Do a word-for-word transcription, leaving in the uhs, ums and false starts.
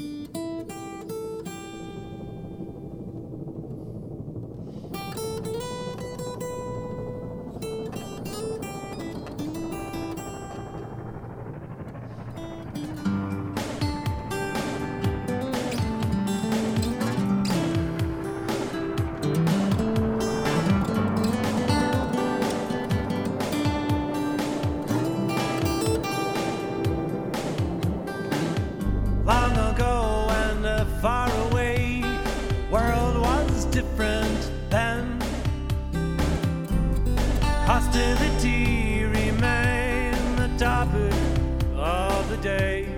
Long ago and uh, far away, world was different then. Hostility remained the topic of the day.